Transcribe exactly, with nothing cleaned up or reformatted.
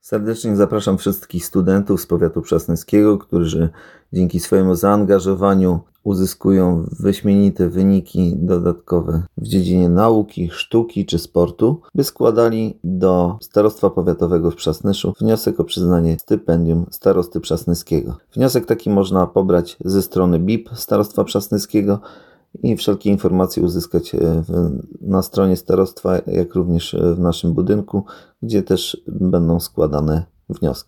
Serdecznie zapraszam wszystkich studentów z powiatu przasnyskiego, którzy dzięki swojemu zaangażowaniu uzyskują wyśmienite wyniki dodatkowe w dziedzinie nauki, sztuki czy sportu, by składali do Starostwa Powiatowego w Przasnyszu wniosek o przyznanie stypendium starosty przasnyskiego. Wniosek taki można pobrać ze strony B I P Starostwa Przasnyskiego i wszelkie informacje uzyskać na stronie starostwa, jak również w naszym budynku, gdzie też będą składane wnioski.